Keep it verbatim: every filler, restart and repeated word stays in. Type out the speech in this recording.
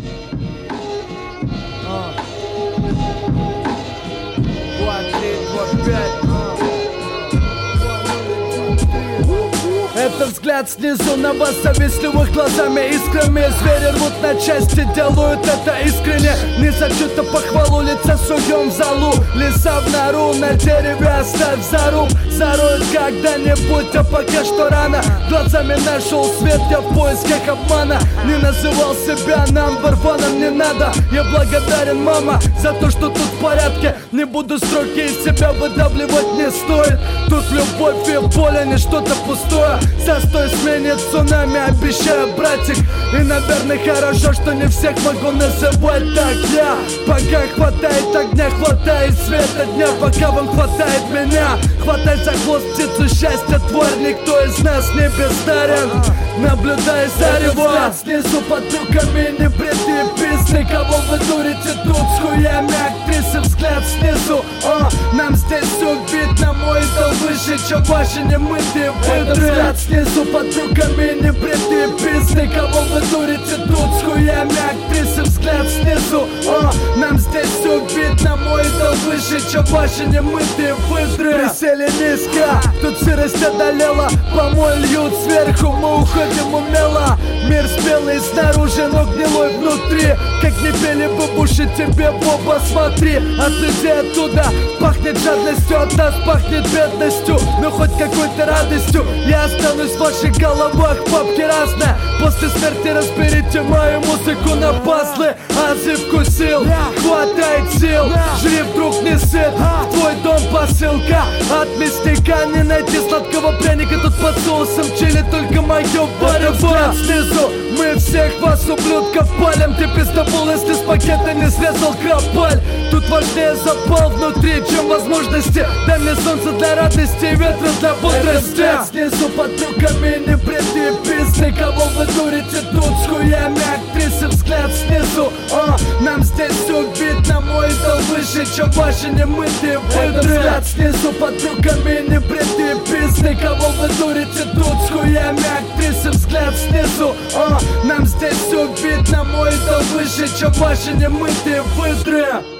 Это взгляд снизу на вас завистливых глазами искрами. Звери рвут на части, делают это искренне. Не за чью-то похвалу лица суем в залу. Лиса в нору, на дереве оставь заруб. Зароют когда-нибудь, а пока что рано. Глазами нашел свет, я в поисках обмана. Не называл себя number one, не надо. Я благодарен, мама, за то, что тут в порядке. Не буду строки из себя выдавливать не стоит. Тут любовь и боль, а не что-то пустое. Застой сменит цунами, обещаю, братик. И, наверное, хорошо, что не всех могу называть так я. Пока хватает огня, хватает света дня. Пока вам хватает меня, хватай за хвост птицу счастья, тварь. Никто из нас не бездарен, наблюдая за его. Снизу под брюками небритые песни. Кого вы дурите тут с хуями актрисы? Взгляд снизу, о, нам здесь все видно. Мой идол выше, чем ваши немытые выдры. Взгляд снизу под брюками небритые песни. Кого вы дурите тут с хуями актрисы? Взгляд снизу, о, нам здесь все видно. Мой идол выше, чем ваши немытые выдры. Присели низко, тут сырость одолела. Помой льют сверху, мы уходим умело. Мир спелый снаружи, но гнилой внутри. Как не пели бабуши, тебе в оба смотри. От людей оттуда пахнет жадностью, от нас пахнет бедностью. Но хоть какой-то радостью я останусь в ваших головах, папки разные. После смерти разберите мою музыку на пазлы. Азы вкусил, хватает сил. Жри, вдруг не сыт, в твой дом посылка. От мясника не найти сладкого пряника. Тут под соусом чили только мое варево. Снизу мы всех вас, ублюдков, палим. Ты пиздобол, если с пакета не срезал крапаль. Тут важнее запал внутри, чем возможности. Дай мне солнце для радости и ветра для бодрости. Снизу под брюками небритые песни. Кого вы дурите тут с хуями актрисы? Взгляд снизу, о, нам здесь все видно. Мой идол выше, чем ваши немытые выдры. Взгляд снизу под брюками небритые песни. Кого вы дурите тут с хуями актрисы? Взгляд снизу, о, нам здесь все видно. Мой идол выше, чем ваши немытые выдры.